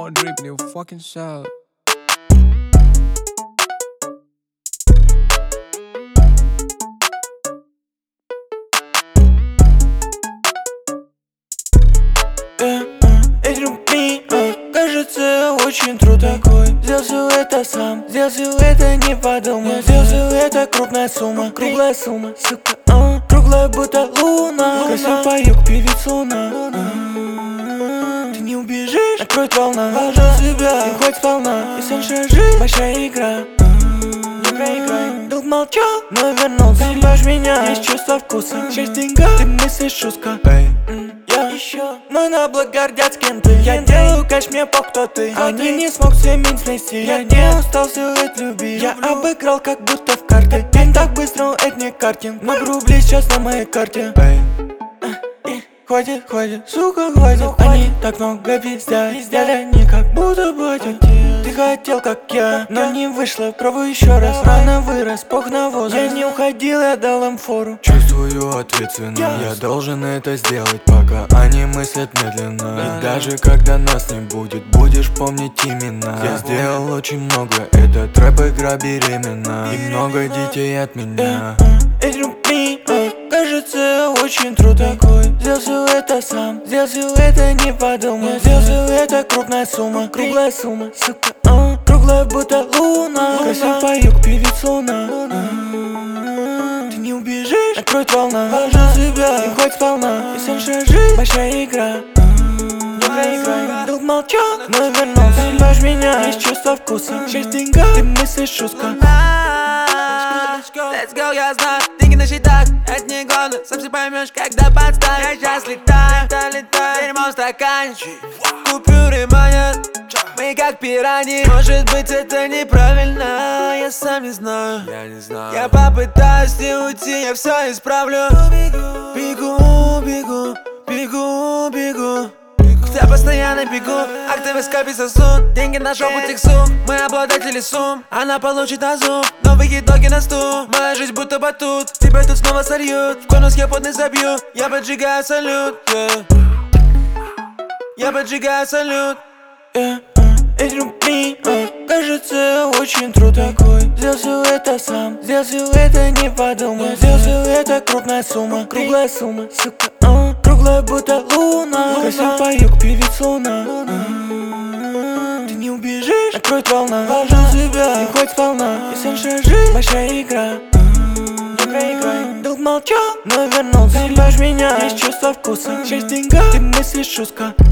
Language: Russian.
More drip, new fucking shot. Эти рубли, кажется, я очень трудовой. Сделал все это сам, сделал все это не подумал. Сделал все это крупная сумма, круглая сумма, сука, круглая будто луна. Красив поёк, певец луна. Ты не убежишь, накроет волна. Вложил себя, и хоть сполна. И сеншая жизнь, большая игра. Не проиграй. Долг молчал, но вернулся. Понимаешь меня, есть чувство вкуса. Счастье в деньгах, ты мыслишь жестко. Еще, но на блог гордят, с кем ты. Я делаю кэш, мне пох, кто ты. Они не смог семейн снести. Я не устал все это любить. Я обыграл, как будто в карты. День так быстро, это не картинг. Много рублей сейчас на моей карте. Хватит, сука, хватит. Они так много пиздят, они как будто батят. Ты хотел, как я, но не вышло. Пробуй еще раз, рано вырос, пох на возраст. Я не уходил, я дал им фору. Чувствую ответственность, я должен это сделать, пока они мыслят медленно. И даже когда нас не будет, будешь помнить имена. Я сделал очень много, этот рэп игра беременна. И много детей от меня. Эти рубли, кажется, я очень трудовой. Сделал все это сам, сделал все это не подумал. Сделал все это крупная сумма, круглая сумма, сука, круглая будто луна. Красив поёк, певец луна. Ты не убежишь, накроет волна. Вложил себя, и хоть сполна. И сеншая жизнь, большая игра. Не проиграй. Долг молчал, но вернулся. Понимаешь меня, есть чувство вкуса. Счастье в деньгах, ты мыслишь жестко. Let's go, я знаю, деньги на счетах, это не главное. Сам все поймешь, когда подставишь. Я сейчас летаю, дерьмо в стаканчик. Купюры манят, мы как пираньи. Может быть это неправильно, я сам не знаю. Я попытаюсь не уйти, я все исправлю. Бегу. Я постоянно бегу, активы скопи сосуд. Деньги на жопу тексту, мы обладатели сумм. Она получит на зум, новые итоги на стул. Моя жизнь будто батут, тебя тут снова сольют. В конус я потный забью, я поджигаю салют, Я поджигаю салют. Эти рубли, кажется, я очень трудовой. Сделал все это сам, сделал все это не подумал. Сделал все это крупная сумма, круглая сумма, сука, круглая будто луна. Красив поёк, певец луна. Ты не убежишь, накроет волна. Вложил себя, и хоть сполна. И сеншая жизнь, большая игра. Не проиграй. Долг молчал, но вернулся. Понимаешь меня, есть чувство вкуса. Счастье в деньгах, ты мыслишь жестко.